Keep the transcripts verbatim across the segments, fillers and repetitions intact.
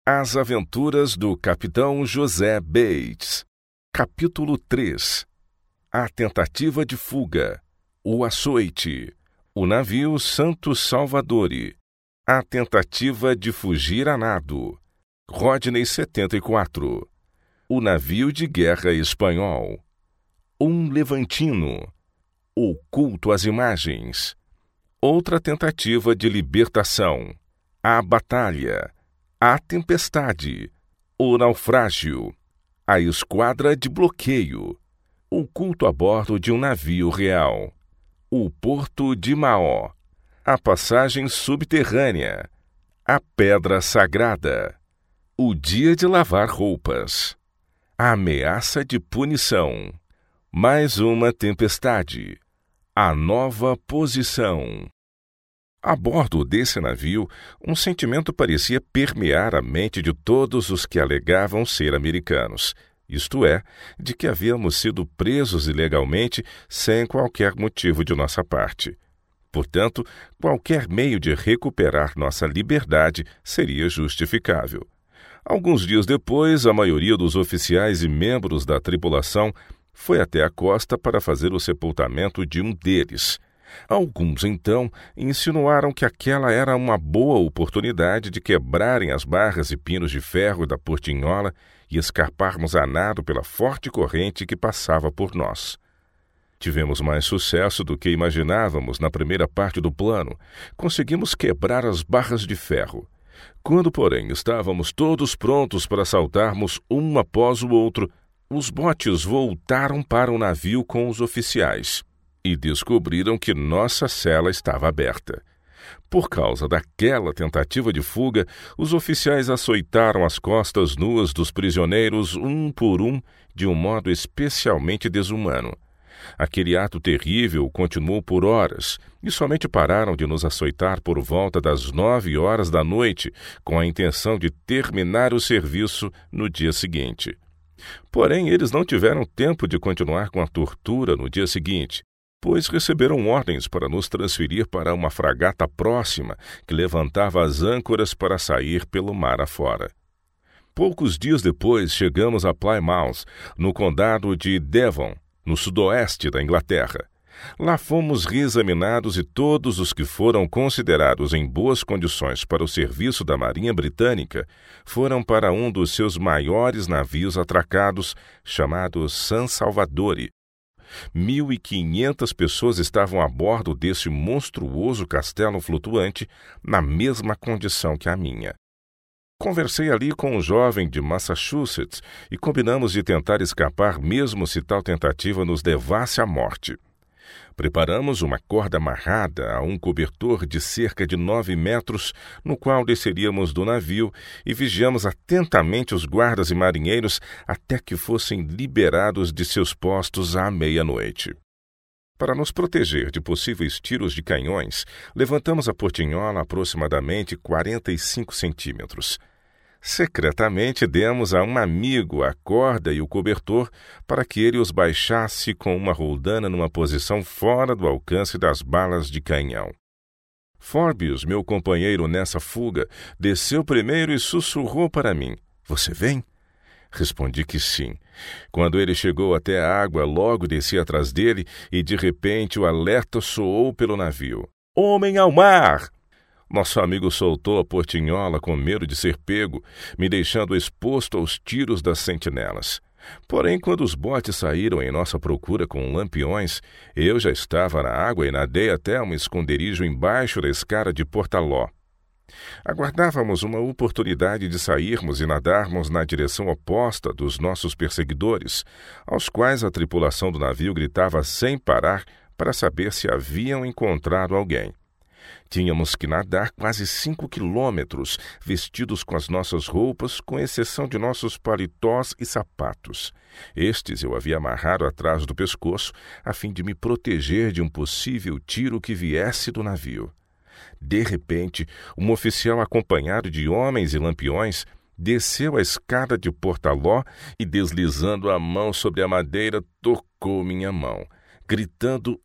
As Aventuras do Capitão José Bates. Capítulo três. A tentativa de fuga. O açoite. O navio Santo Salvadori. A tentativa de fugir a nado. Rodney setenta e quatro. O navio de guerra espanhol. Um levantino. O culto às imagens. Outra tentativa de libertação. A batalha. A tempestade. O naufrágio. A esquadra de bloqueio. O culto a bordo de um navio real. O porto de Maó. A passagem subterrânea. A pedra sagrada. O dia de lavar roupas. A ameaça de punição. Mais uma tempestade. A nova posição. A bordo desse navio, um sentimento parecia permear a mente de todos os que alegavam ser americanos, isto é, de que havíamos sido presos ilegalmente sem qualquer motivo de nossa parte. Portanto, qualquer meio de recuperar nossa liberdade seria justificável. Alguns dias depois, a maioria dos oficiais e membros da tripulação foi até a costa para fazer o sepultamento de um deles. Alguns, então, insinuaram que aquela era uma boa oportunidade de quebrarem as barras e pinos de ferro da portinhola e escaparmos a nado pela forte corrente que passava por nós. Tivemos mais sucesso do que imaginávamos na primeira parte do plano. Conseguimos quebrar as barras de ferro. Quando, porém, estávamos todos prontos para saltarmos um após o outro, os botes voltaram para o navio com os oficiais e descobriram que nossa cela estava aberta. Por causa daquela tentativa de fuga, os oficiais açoitaram as costas nuas dos prisioneiros um por um de um modo especialmente desumano. Aquele ato terrível continuou por horas e somente pararam de nos açoitar por volta das nove horas da noite, com a intenção de terminar o serviço no dia seguinte. Porém, eles não tiveram tempo de continuar com a tortura no dia seguinte, pois receberam ordens para nos transferir para uma fragata próxima que levantava as âncoras para sair pelo mar afora. Poucos dias depois chegamos a Plymouth, no condado de Devon, no sudoeste da Inglaterra. Lá fomos reexaminados e todos os que foram considerados em boas condições para o serviço da Marinha Britânica foram para um dos seus maiores navios atracados, chamado San Salvadori. Mil e quinhentas pessoas estavam a bordo desse monstruoso castelo flutuante, na mesma condição que a minha. Conversei ali com um jovem de Massachusetts e combinamos de tentar escapar mesmo se tal tentativa nos levasse à morte. Preparamos uma corda amarrada a um cobertor de cerca de nove metros, no qual desceríamos do navio e vigiamos atentamente os guardas e marinheiros até que fossem liberados de seus postos à meia-noite. Para nos proteger de possíveis tiros de canhões, levantamos a portinhola aproximadamente quarenta e cinco centímetros. Secretamente demos a um amigo a corda e o cobertor para que ele os baixasse com uma roldana numa posição fora do alcance das balas de canhão. Forbes, meu companheiro nessa fuga, desceu primeiro e sussurrou para mim: "Você vem?" Respondi que sim. Quando ele chegou até a água, logo desci atrás dele e, de repente, o alerta soou pelo navio: "Homem ao mar!" Nosso amigo soltou a portinhola com medo de ser pego, me deixando exposto aos tiros das sentinelas. Porém, quando os botes saíram em nossa procura com lampiões, eu já estava na água e nadei até um esconderijo embaixo da escada de Portaló. Aguardávamos uma oportunidade de sairmos e nadarmos na direção oposta dos nossos perseguidores, aos quais a tripulação do navio gritava sem parar para saber se haviam encontrado alguém. Tínhamos que nadar quase cinco quilômetros, vestidos com as nossas roupas, com exceção de nossos paletós e sapatos. Estes eu havia amarrado atrás do pescoço, a fim de me proteger de um possível tiro que viesse do navio. De repente, um oficial acompanhado de homens e lampiões desceu a escada de Portaló e, deslizando a mão sobre a madeira, tocou minha mão, gritando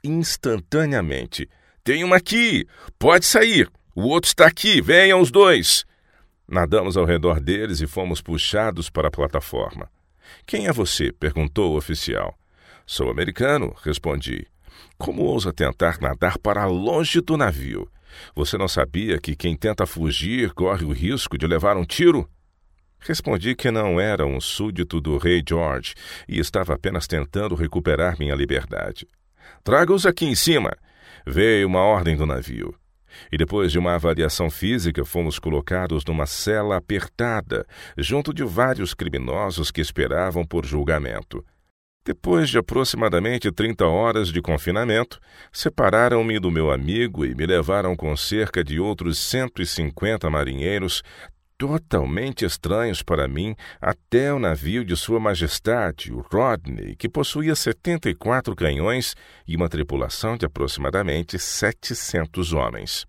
instantaneamente: "Tem uma aqui! Pode sair! O outro está aqui! Venham os dois!" Nadamos ao redor deles e fomos puxados para a plataforma. "Quem é você?" perguntou o oficial. "Sou americano", respondi. "Como ousa tentar nadar para longe do navio? Você não sabia que quem tenta fugir corre o risco de levar um tiro?" Respondi que não era um súdito do rei George e estava apenas tentando recuperar minha liberdade. "Traga-os aqui em cima!" Veio uma ordem do navio. E depois de uma avaliação física, fomos colocados numa cela apertada, junto de vários criminosos que esperavam por julgamento. Depois de aproximadamente trinta horas de confinamento, separaram-me do meu amigo e me levaram com cerca de outros cento e cinquenta marinheiros, totalmente estranhos para mim, até o navio de Sua Majestade, o Rodney, que possuía setenta e quatro canhões e uma tripulação de aproximadamente setecentos homens.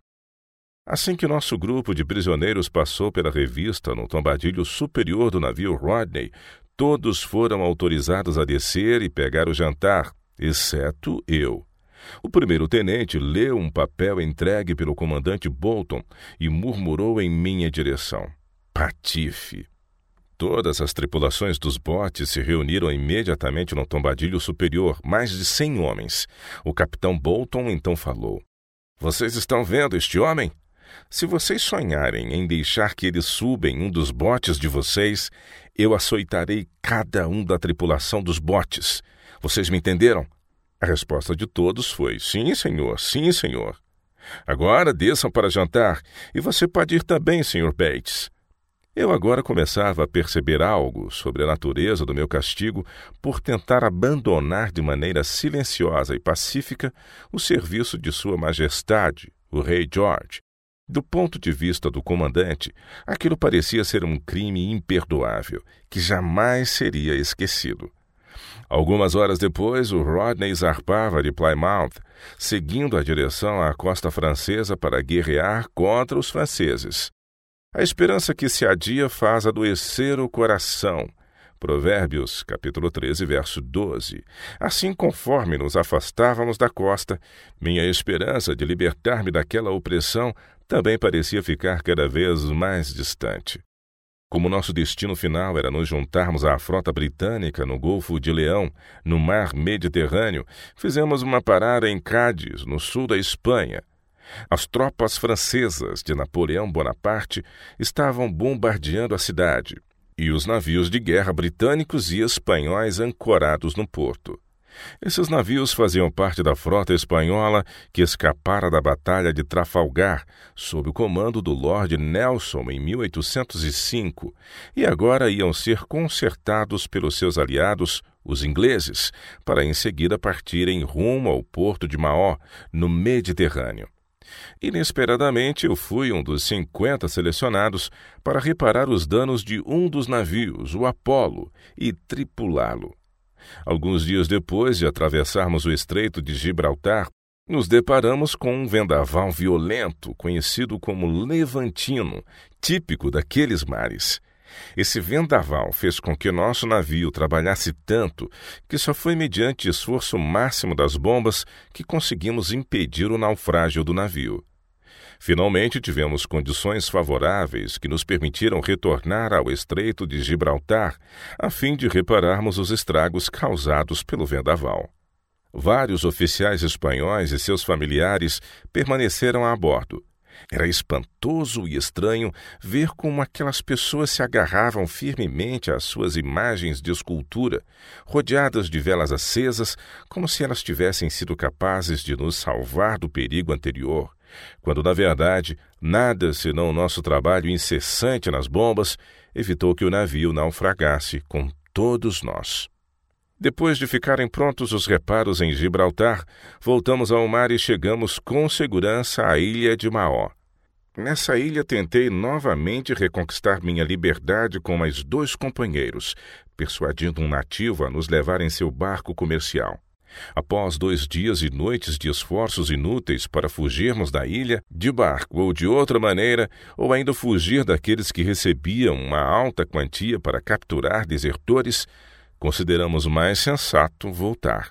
Assim que nosso grupo de prisioneiros passou pela revista no tombadilho superior do navio Rodney, todos foram autorizados a descer e pegar o jantar, exceto eu. O primeiro-tenente leu um papel entregue pelo comandante Bolton e murmurou em minha direção: "Patife!" Todas as tripulações dos botes se reuniram imediatamente no tombadilho superior, mais de cem homens. O capitão Bolton então falou: "Vocês estão vendo este homem? Se vocês sonharem em deixar que ele suba em um dos botes de vocês, eu açoitarei cada um da tripulação dos botes. Vocês me entenderam?" A resposta de todos foi: "Sim, senhor, sim, senhor." "Agora desçam para jantar, e você pode ir também, senhor Bates." Eu agora começava a perceber algo sobre a natureza do meu castigo por tentar abandonar de maneira silenciosa e pacífica o serviço de Sua Majestade, o rei George. Do ponto de vista do comandante, aquilo parecia ser um crime imperdoável, que jamais seria esquecido. Algumas horas depois, o Rodney zarpava de Plymouth, seguindo a direção à costa francesa para guerrear contra os franceses. A esperança que se adia faz adoecer o coração. Provérbios, capítulo treze, verso doze. Assim, conforme nos afastávamos da costa, minha esperança de libertar-me daquela opressão também parecia ficar cada vez mais distante. Como nosso destino final era nos juntarmos à frota britânica no Golfo de Leão, no mar Mediterrâneo, fizemos uma parada em Cádiz, no sul da Espanha. As tropas francesas de Napoleão Bonaparte estavam bombardeando a cidade, e os navios de guerra britânicos e espanhóis ancorados no porto. Esses navios faziam parte da frota espanhola que escapara da Batalha de Trafalgar, sob o comando do Lord Nelson em mil oitocentos e cinco, e agora iam ser consertados pelos seus aliados, os ingleses, para em seguida partirem rumo ao porto de Mahón, no Mediterrâneo. Inesperadamente, eu fui um dos cinquenta selecionados para reparar os danos de um dos navios, o Apollo, e tripulá-lo. Alguns dias depois de atravessarmos o Estreito de Gibraltar, nos deparamos com um vendaval violento, conhecido como Levantino, típico daqueles mares. Esse vendaval fez com que nosso navio trabalhasse tanto que só foi mediante esforço máximo das bombas que conseguimos impedir o naufrágio do navio. Finalmente tivemos condições favoráveis que nos permitiram retornar ao Estreito de Gibraltar a fim de repararmos os estragos causados pelo vendaval. Vários oficiais espanhóis e seus familiares permaneceram a bordo. Era espantoso e estranho ver como aquelas pessoas se agarravam firmemente às suas imagens de escultura, rodeadas de velas acesas, como se elas tivessem sido capazes de nos salvar do perigo anterior, quando, na verdade, nada senão o nosso trabalho incessante nas bombas evitou que o navio naufragasse com todos nós. Depois de ficarem prontos os reparos em Gibraltar, voltamos ao mar e chegamos com segurança à ilha de Mahón. Nessa ilha tentei novamente reconquistar minha liberdade com mais dois companheiros, persuadindo um nativo a nos levar em seu barco comercial. Após dois dias e noites de esforços inúteis para fugirmos da ilha, de barco ou de outra maneira, ou ainda fugir daqueles que recebiam uma alta quantia para capturar desertores, consideramos mais sensato voltar.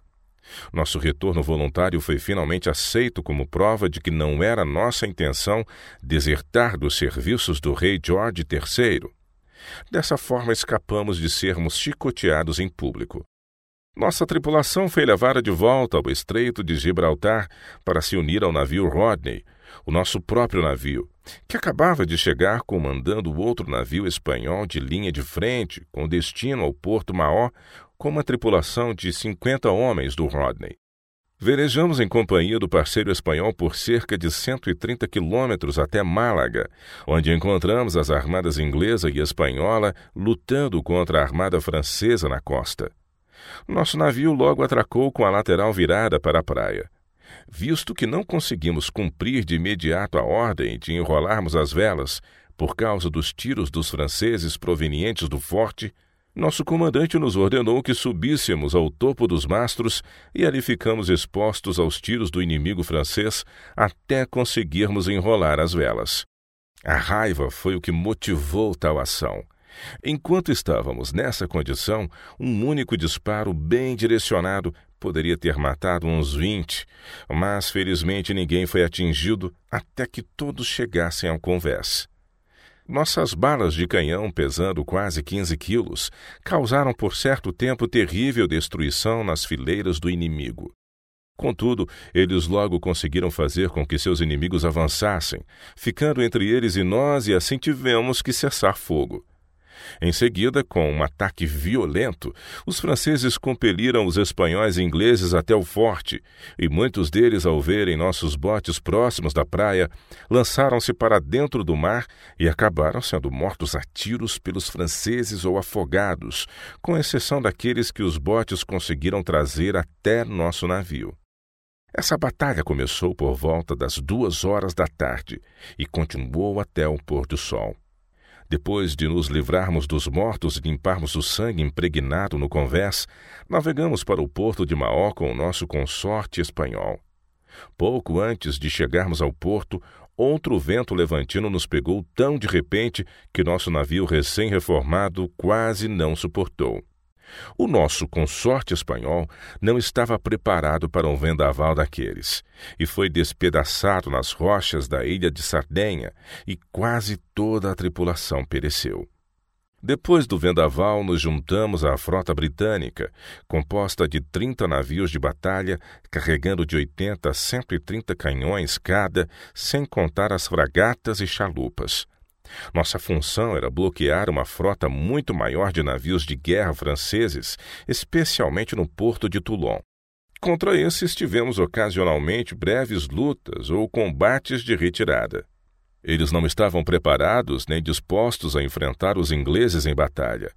Nosso retorno voluntário foi finalmente aceito como prova de que não era nossa intenção desertar dos serviços do rei George terceiro. Dessa forma, escapamos de sermos chicoteados em público. Nossa tripulação foi levada de volta ao Estreito de Gibraltar para se unir ao navio Rodney, o nosso próprio navio, que acabava de chegar comandando outro navio espanhol de linha de frente, com destino ao Porto Maó, com uma tripulação de cinquenta homens do Rodney. Velejamos em companhia do parceiro espanhol por cerca de cento e trinta quilômetros até Málaga, onde encontramos as armadas inglesa e espanhola lutando contra a armada francesa na costa. Nosso navio logo atracou com a lateral virada para a praia. Visto que não conseguimos cumprir de imediato a ordem de enrolarmos as velas por causa dos tiros dos franceses provenientes do forte, nosso comandante nos ordenou que subíssemos ao topo dos mastros e ali ficamos expostos aos tiros do inimigo francês até conseguirmos enrolar as velas. A raiva foi o que motivou tal ação. Enquanto estávamos nessa condição, um único disparo bem direcionado poderia ter matado uns vinte, mas felizmente ninguém foi atingido até que todos chegassem ao convés. Nossas balas de canhão, pesando quase quinze quilos, causaram por certo tempo terrível destruição nas fileiras do inimigo. Contudo, eles logo conseguiram fazer com que seus inimigos avançassem, ficando entre eles e nós, e assim tivemos que cessar fogo. Em seguida, com um ataque violento, os franceses compeliram os espanhóis e ingleses até o forte, e muitos deles, ao verem nossos botes próximos da praia, lançaram-se para dentro do mar e acabaram sendo mortos a tiros pelos franceses ou afogados, com exceção daqueles que os botes conseguiram trazer até nosso navio. Essa batalha começou por volta das duas horas da tarde e continuou até o pôr do sol. Depois de nos livrarmos dos mortos e limparmos o sangue impregnado no convés, navegamos para o porto de Maó com o nosso consorte espanhol. Pouco antes de chegarmos ao porto, outro vento levantino nos pegou tão de repente que nosso navio recém-reformado quase não suportou. O nosso consorte espanhol não estava preparado para um vendaval daqueles, e foi despedaçado nas rochas da ilha de Sardenha, e quase toda a tripulação pereceu. Depois do vendaval, nos juntamos à frota britânica, composta de trinta navios de batalha, carregando de oitenta a cento e trinta canhões cada, sem contar as fragatas e chalupas. Nossa função era bloquear uma frota muito maior de navios de guerra franceses, especialmente no porto de Toulon. Contra esses tivemos ocasionalmente breves lutas ou combates de retirada. Eles não estavam preparados nem dispostos a enfrentar os ingleses em batalha.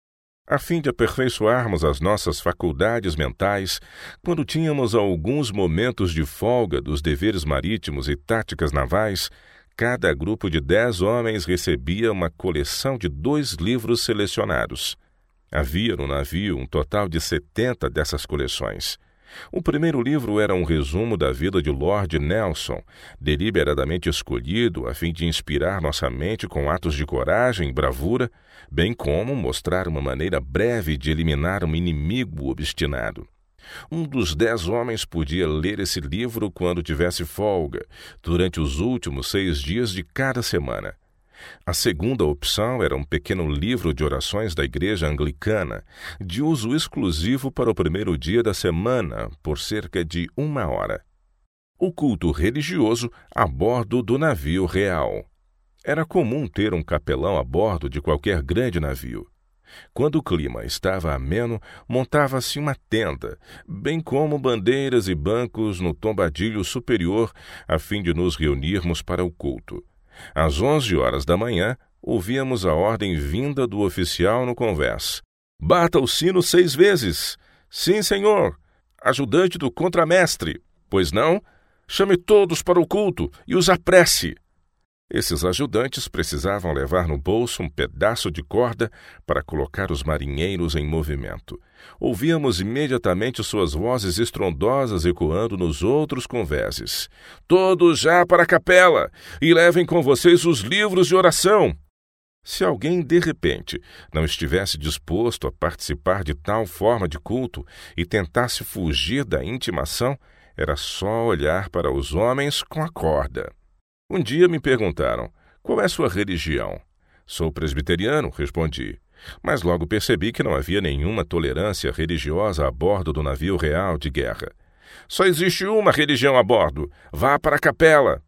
A fim de aperfeiçoarmos as nossas faculdades mentais, quando tínhamos alguns momentos de folga dos deveres marítimos e táticas navais, cada grupo de dez homens recebia uma coleção de dois livros selecionados. Havia no navio um total de setenta dessas coleções. O primeiro livro era um resumo da vida de Lord Nelson, deliberadamente escolhido a fim de inspirar nossa mente com atos de coragem e bravura, bem como mostrar uma maneira breve de eliminar um inimigo obstinado. Um dos dez homens podia ler esse livro quando tivesse folga, durante os últimos seis dias de cada semana. A segunda opção era um pequeno livro de orações da Igreja Anglicana, de uso exclusivo para o primeiro dia da semana, por cerca de uma hora. O culto religioso a bordo do navio real. Era comum ter um capelão a bordo de qualquer grande navio. Quando o clima estava ameno, montava-se uma tenda, bem como bandeiras e bancos no tombadilho superior, a fim de nos reunirmos para o culto. Às onze horas da manhã, ouvíamos a ordem vinda do oficial no convés. Bata o sino seis vezes. Sim, senhor. Ajudante do contramestre. Pois não? Chame todos para o culto e os apresse. Esses ajudantes precisavam levar no bolso um pedaço de corda para colocar os marinheiros em movimento. Ouvíamos imediatamente suas vozes estrondosas ecoando nos outros convéses. Todos já para a capela, e levem com vocês os livros de oração. Se alguém, de repente, não estivesse disposto a participar de tal forma de culto e tentasse fugir da intimação, era só olhar para os homens com a corda. Um dia me perguntaram, qual é sua religião? Sou presbiteriano, respondi, mas logo percebi que não havia nenhuma tolerância religiosa a bordo do navio real de guerra. Só existe uma religião a bordo, vá para a capela.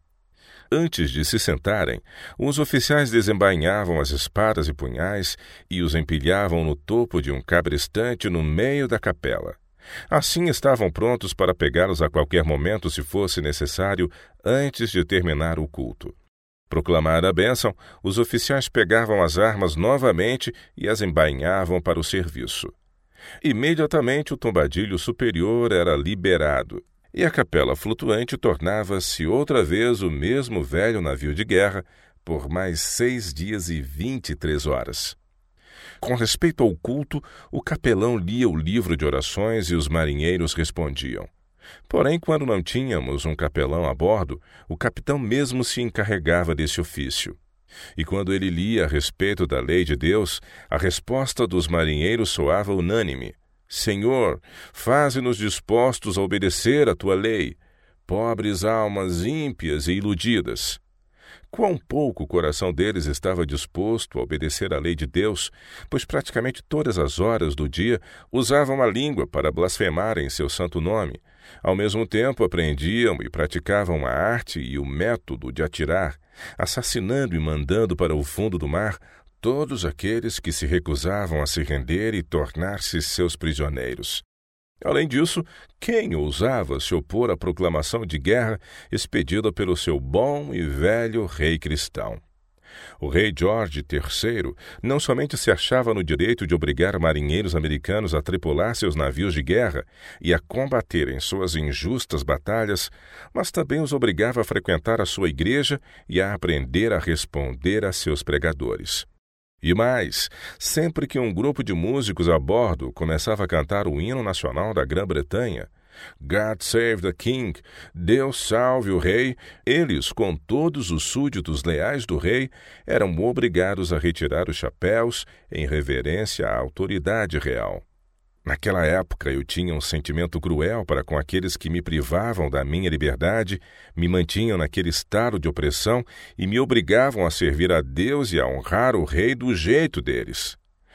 Antes de se sentarem, os oficiais desembainhavam as espadas e punhais e os empilhavam no topo de um cabrestante no meio da capela. Assim estavam prontos para pegá-los a qualquer momento se fosse necessário antes de terminar o culto. Proclamada a bênção, os oficiais pegavam as armas novamente e as embainhavam para o serviço. Imediatamente o tombadilho superior era liberado, e a capela flutuante tornava-se outra vez o mesmo velho navio de guerra por mais seis dias e vinte e três horas. Com respeito ao culto, o capelão lia o livro de orações e os marinheiros respondiam. Porém, quando não tínhamos um capelão a bordo, o capitão mesmo se encarregava desse ofício. E quando ele lia a respeito da lei de Deus, a resposta dos marinheiros soava unânime. Senhor, faze-nos dispostos a obedecer a tua lei, pobres almas ímpias e iludidas. Quão pouco o coração deles estava disposto a obedecer à lei de Deus, pois praticamente todas as horas do dia usavam a língua para blasfemarem seu santo nome. Ao mesmo tempo aprendiam e praticavam a arte e o método de atirar, assassinando e mandando para o fundo do mar todos aqueles que se recusavam a se render e tornar-se seus prisioneiros. Além disso, quem ousava se opor à proclamação de guerra expedida pelo seu bom e velho rei cristão? O rei George terceiro não somente se achava no direito de obrigar marinheiros americanos a tripular seus navios de guerra e a combaterem suas injustas batalhas, mas também os obrigava a frequentar a sua igreja e a aprender a responder a seus pregadores. E mais, sempre que um grupo de músicos a bordo começava a cantar o hino nacional da Grã-Bretanha, God Save the King, Deus salve o rei, eles, com todos os súditos leais do rei, eram obrigados a retirar os chapéus em reverência à autoridade real. Naquela época eu tinha um sentimento cruel para com aqueles que me privavam da minha liberdade, me mantinham naquele estado de opressão e me obrigavam a servir a Deus e a honrar o rei do jeito deles.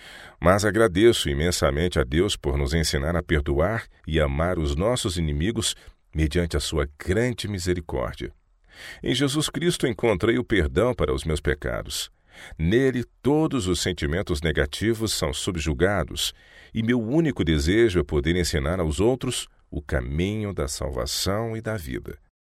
Mas agradeço imensamente a Deus por nos ensinar a perdoar e amar os nossos inimigos mediante a sua grande misericórdia. Em Jesus Cristo encontrei o perdão para os meus pecados. Nele, todos os sentimentos negativos são subjugados, e meu único desejo é poder ensinar aos outros o caminho da salvação e da vida.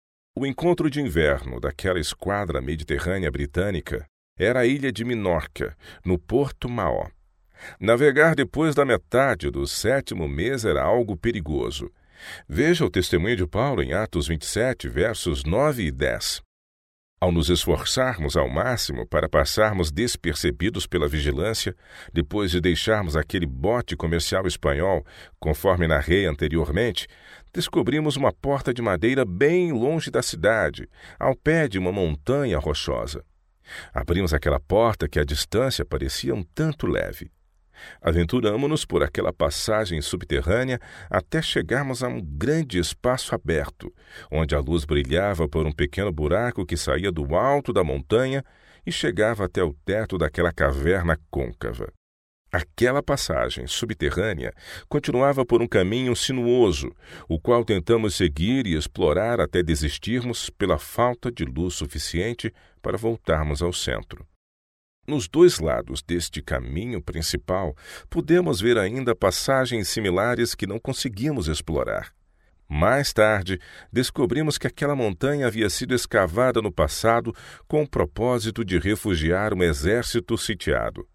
O encontro de inverno daquela esquadra mediterrânea britânica era a ilha de Minorca, no Porto Maó. Navegar depois da metade do sétimo mês era algo perigoso. Veja o testemunho de Paulo em Atos vinte e sete, versos nove e dez. Ao nos esforçarmos ao máximo para passarmos despercebidos pela vigilância, depois de deixarmos aquele bote comercial espanhol, conforme narrei anteriormente, descobrimos uma porta de madeira bem longe da cidade, ao pé de uma montanha rochosa. Abrimos aquela porta que à distância parecia um tanto leve. Aventuramo-nos por aquela passagem subterrânea até chegarmos a um grande espaço aberto, onde a luz brilhava por um pequeno buraco que saía do alto da montanha e chegava até o teto daquela caverna côncava. Aquela passagem subterrânea continuava por um caminho sinuoso, o qual tentamos seguir e explorar até desistirmos pela falta de luz suficiente para voltarmos ao centro. Nos dois lados deste caminho principal, pudemos ver ainda passagens similares que não conseguimos explorar. Mais tarde, descobrimos que aquela montanha havia sido escavada no passado com o propósito de refugiar um exército sitiado.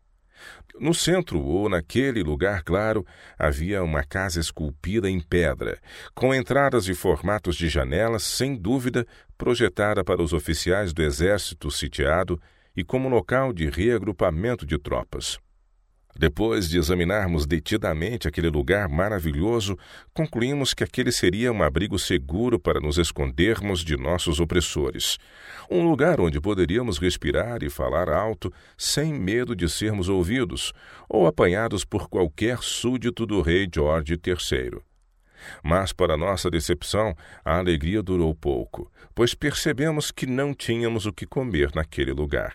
No centro, ou naquele lugar claro, havia uma casa esculpida em pedra, com entradas e formatos de janelas, sem dúvida, projetada para os oficiais do exército sitiado, e como local de reagrupamento de tropas. Depois de examinarmos detidamente aquele lugar maravilhoso, concluímos que aquele seria um abrigo seguro para nos escondermos de nossos opressores. Um lugar onde poderíamos respirar e falar alto, sem medo de sermos ouvidos, ou apanhados por qualquer súdito do rei George terceiro. Mas, para nossa decepção, a alegria durou pouco, pois percebemos que não tínhamos o que comer naquele lugar.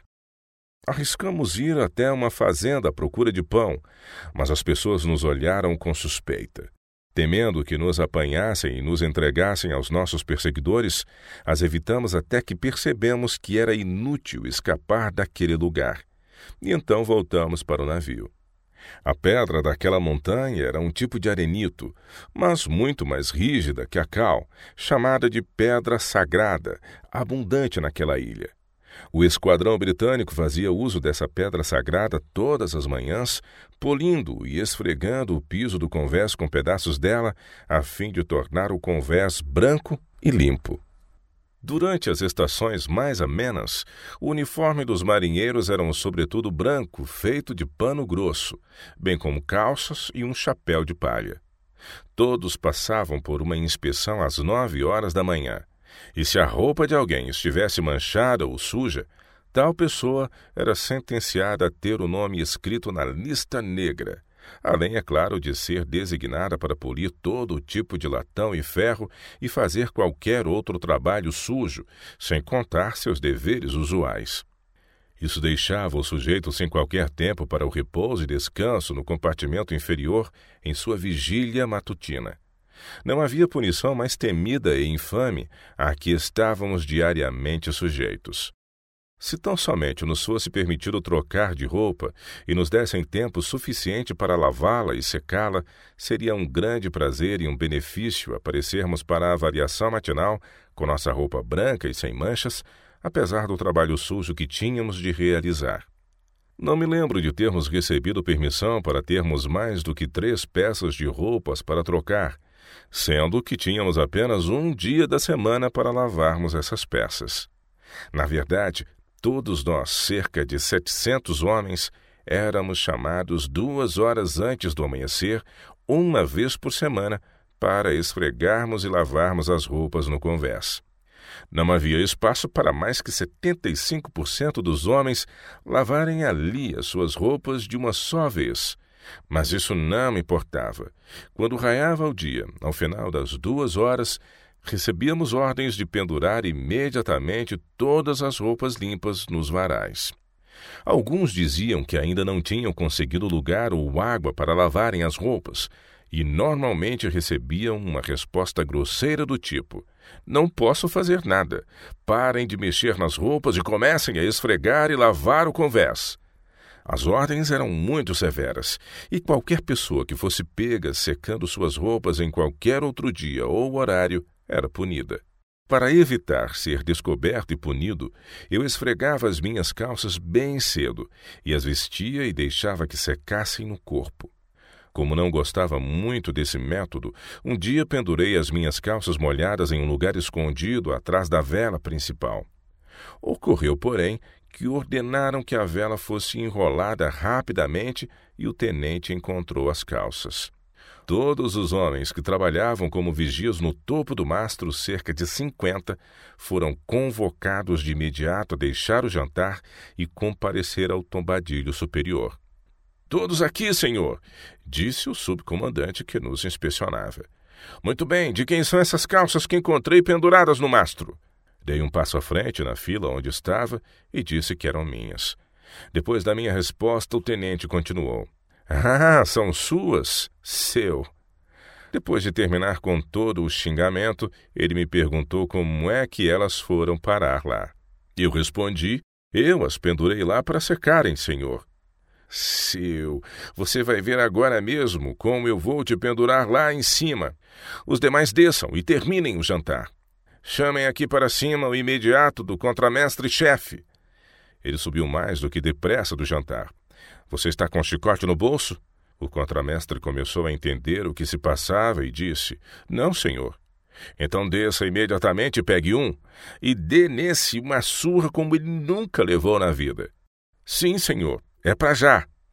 Arriscamos ir até uma fazenda à procura de pão, mas as pessoas nos olharam com suspeita. Temendo que nos apanhassem e nos entregassem aos nossos perseguidores, as evitamos até que percebemos que era inútil escapar daquele lugar. E então voltamos para o navio. A pedra daquela montanha era um tipo de arenito, mas muito mais rígida que a cal, chamada de pedra sagrada, abundante naquela ilha. O esquadrão britânico fazia uso dessa pedra sagrada todas as manhãs, polindo e esfregando o piso do convés com pedaços dela, a fim de tornar o convés branco e limpo. Durante as estações mais amenas, o uniforme dos marinheiros era um sobretudo branco feito de pano grosso, bem como calças e um chapéu de palha. Todos passavam por uma inspeção às nove horas da manhã. E se a roupa de alguém estivesse manchada ou suja, tal pessoa era sentenciada a ter o nome escrito na lista negra, além, é claro, de ser designada para polir todo tipo de latão e ferro e fazer qualquer outro trabalho sujo, sem contar seus deveres usuais. Isso deixava o sujeito sem qualquer tempo para o repouso e descanso no compartimento inferior em sua vigília matutina. Não havia punição mais temida e infame a que estávamos diariamente sujeitos. Se tão somente nos fosse permitido trocar de roupa e nos dessem tempo suficiente para lavá-la e secá-la, seria um grande prazer e um benefício aparecermos para a avaliação matinal com nossa roupa branca e sem manchas, apesar do trabalho sujo que tínhamos de realizar. Não me lembro de termos recebido permissão para termos mais do que três peças de roupas para trocar, sendo que tínhamos apenas um dia da semana para lavarmos essas peças. Na verdade, todos nós, cerca de setecentos homens, éramos chamados duas horas antes do amanhecer, uma vez por semana, para esfregarmos e lavarmos as roupas no convés. Não havia espaço para mais que setenta e cinco por cento dos homens lavarem ali as suas roupas de uma só vez. Mas isso não me importava. Quando raiava o dia, ao final das duas horas, recebíamos ordens de pendurar imediatamente todas as roupas limpas nos varais. Alguns diziam que ainda não tinham conseguido lugar ou água para lavarem as roupas, e normalmente recebiam uma resposta grosseira do tipo: "Não posso fazer nada. Parem de mexer nas roupas e comecem a esfregar e lavar o convés." As ordens eram muito severas, e qualquer pessoa que fosse pega secando suas roupas em qualquer outro dia ou horário era punida. Para evitar ser descoberto e punido, eu esfregava as minhas calças bem cedo e as vestia e deixava que secassem no corpo. Como não gostava muito desse método, um dia pendurei as minhas calças molhadas em um lugar escondido atrás da vela principal. Ocorreu, porém, que ordenaram que a vela fosse enrolada rapidamente e o tenente encontrou as calças. Todos os homens que trabalhavam como vigias no topo do mastro, cerca de cinquenta, foram convocados de imediato a deixar o jantar e comparecer ao tombadilho superior. "Todos aqui, senhor", disse o subcomandante que nos inspecionava. "Muito bem, de quem são essas calças que encontrei penduradas no mastro?" Dei um passo à frente na fila onde estava e disse que eram minhas. Depois da minha resposta, o tenente continuou: "Ah, são suas? Seu." Depois de terminar com todo o xingamento, ele me perguntou como é que elas foram parar lá. Eu respondi: "Eu as pendurei lá para secarem, senhor." "Seu, você vai ver agora mesmo como eu vou te pendurar lá em cima. Os demais desçam e terminem o jantar. Chamem aqui para cima o imediato do contramestre-chefe." Ele subiu mais do que depressa do jantar. "Você está com o chicote no bolso?" O contramestre começou a entender o que se passava e disse: "Não, senhor." "Então desça imediatamente e pegue um, e dê nesse uma surra como ele nunca levou na vida." "Sim, senhor, é para já."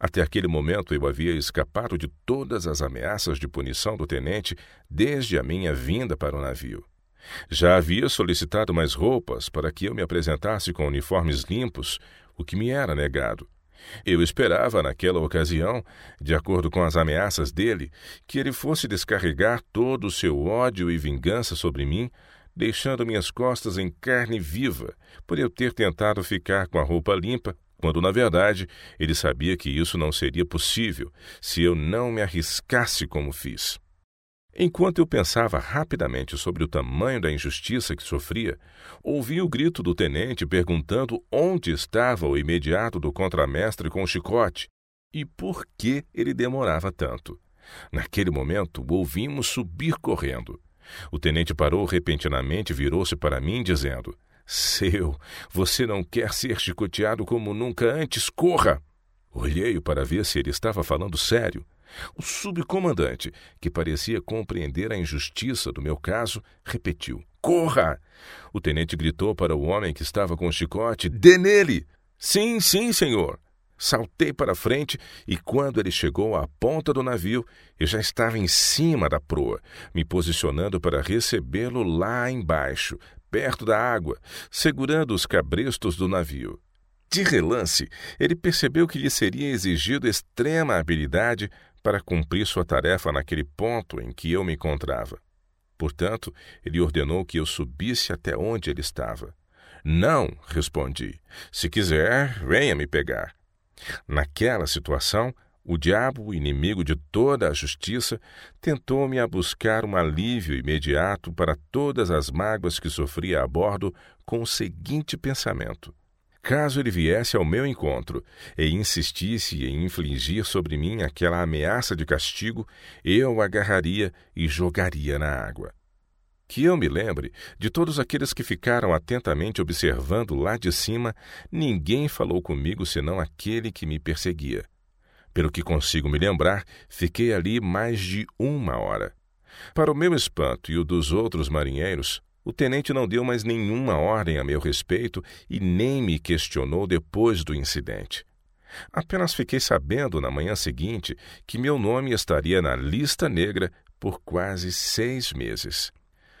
Até aquele momento eu havia escapado de todas as ameaças de punição do tenente desde a minha vinda para o navio. Já havia solicitado mais roupas para que eu me apresentasse com uniformes limpos, o que me era negado. Eu esperava, naquela ocasião, de acordo com as ameaças dele, que ele fosse descarregar todo o seu ódio e vingança sobre mim, deixando minhas costas em carne viva, por eu ter tentado ficar com a roupa limpa, quando, na verdade, ele sabia que isso não seria possível se eu não me arriscasse como fiz. Enquanto eu pensava rapidamente sobre o tamanho da injustiça que sofria, ouvi o grito do tenente perguntando onde estava o imediato do contramestre com o chicote e por que ele demorava tanto. Naquele momento, o ouvimos subir correndo. O tenente parou repentinamente e virou-se para mim, dizendo: "Seu, você não quer ser chicoteado como nunca antes? Corra!" Olhei-o para ver se ele estava falando sério. O subcomandante, que parecia compreender a injustiça do meu caso, repetiu: "Corra!" O tenente gritou para o homem que estava com o chicote: "Dê nele!" "Sim, sim, senhor." Saltei para frente e, quando ele chegou à ponta do navio, eu já estava em cima da proa, me posicionando para recebê-lo lá embaixo, perto da água, segurando os cabrestos do navio. De relance, ele percebeu que lhe seria exigido extrema habilidade para cumprir sua tarefa naquele ponto em que eu me encontrava. Portanto, ele ordenou que eu subisse até onde ele estava. "Não", respondi. "Se quiser, venha me pegar." Naquela situação, o diabo, inimigo de toda a justiça, tentou-me a buscar um alívio imediato para todas as mágoas que sofria a bordo com o seguinte pensamento: caso ele viesse ao meu encontro e insistisse em infligir sobre mim aquela ameaça de castigo, eu o agarraria e jogaria na água. Que eu me lembre, de todos aqueles que ficaram atentamente observando lá de cima, ninguém falou comigo senão aquele que me perseguia. Pelo que consigo me lembrar, fiquei ali mais de uma hora. Para o meu espanto e o dos outros marinheiros, o tenente não deu mais nenhuma ordem a meu respeito e nem me questionou depois do incidente. Apenas fiquei sabendo na manhã seguinte que meu nome estaria na lista negra por quase seis meses.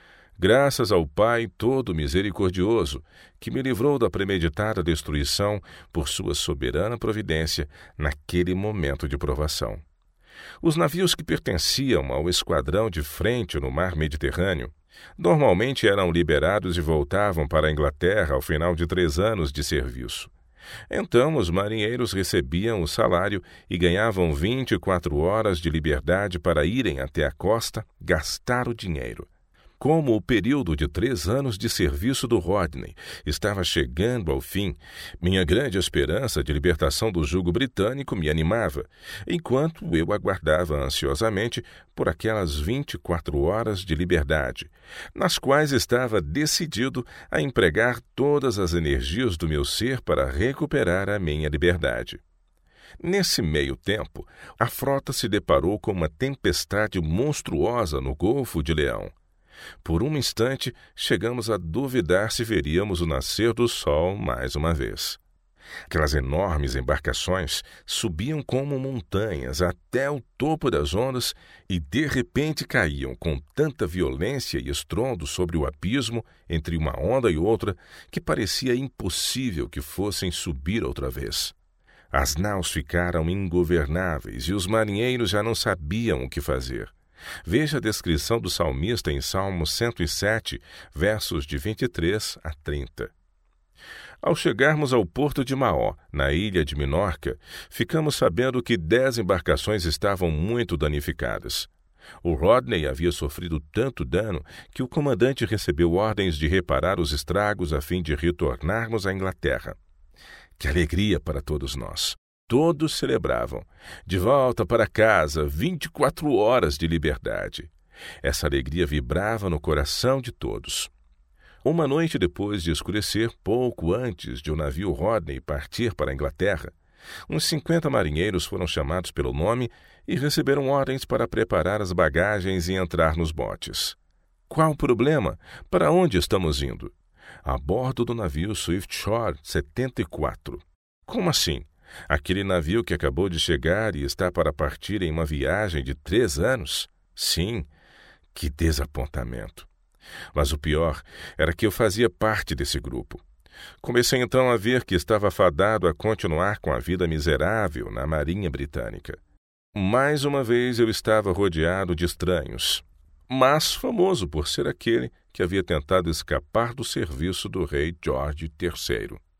Graças ao Pai Todo-Misericordioso, que me livrou da premeditada destruição por sua soberana providência naquele momento de provação. Os navios que pertenciam ao esquadrão de frente no mar Mediterrâneo normalmente eram liberados e voltavam para a Inglaterra ao final de três anos de serviço. Então, os marinheiros recebiam o salário e ganhavam vinte e quatro horas de liberdade para irem até a costa gastar o dinheiro. Como o período de três anos de serviço do Rodney estava chegando ao fim, minha grande esperança de libertação do jugo britânico me animava, enquanto eu aguardava ansiosamente por aquelas vinte e quatro horas de liberdade, nas quais estava decidido a empregar todas as energias do meu ser para recuperar a minha liberdade. Nesse meio tempo, a frota se deparou com uma tempestade monstruosa no Golfo de Leão. Por um instante, chegamos a duvidar se veríamos o nascer do sol mais uma vez. Aquelas enormes embarcações subiam como montanhas até o topo das ondas e de repente caíam com tanta violência e estrondo sobre o abismo entre uma onda e outra que parecia impossível que fossem subir outra vez. As naus ficaram ingovernáveis e os marinheiros já não sabiam o que fazer. Veja a descrição do salmista em Salmo cento e sete, versos de vinte e três a trinta. Ao chegarmos ao porto de Maó, na ilha de Minorca, ficamos sabendo que dez embarcações estavam muito danificadas. O Rodney havia sofrido tanto dano que o comandante recebeu ordens de reparar os estragos a fim de retornarmos à Inglaterra. Que alegria para todos nós! Todos celebravam. De volta para casa, vinte e quatro horas de liberdade. Essa alegria vibrava no coração de todos. Uma noite depois de escurecer, pouco antes de o navio Rodney partir para a Inglaterra, uns cinquenta marinheiros foram chamados pelo nome e receberam ordens para preparar as bagagens e entrar nos botes. Qual o problema? Para onde estamos indo? A bordo do navio Swift Shore setenta e quatro. Como assim? Aquele navio que acabou de chegar e está para partir em uma viagem de três anos? Sim, que desapontamento. Mas o pior era que eu fazia parte desse grupo. Comecei então a ver que estava fadado a continuar com a vida miserável na Marinha Britânica. Mais uma vez eu estava rodeado de estranhos, mas famoso por ser aquele que havia tentado escapar do serviço do rei George terceiro.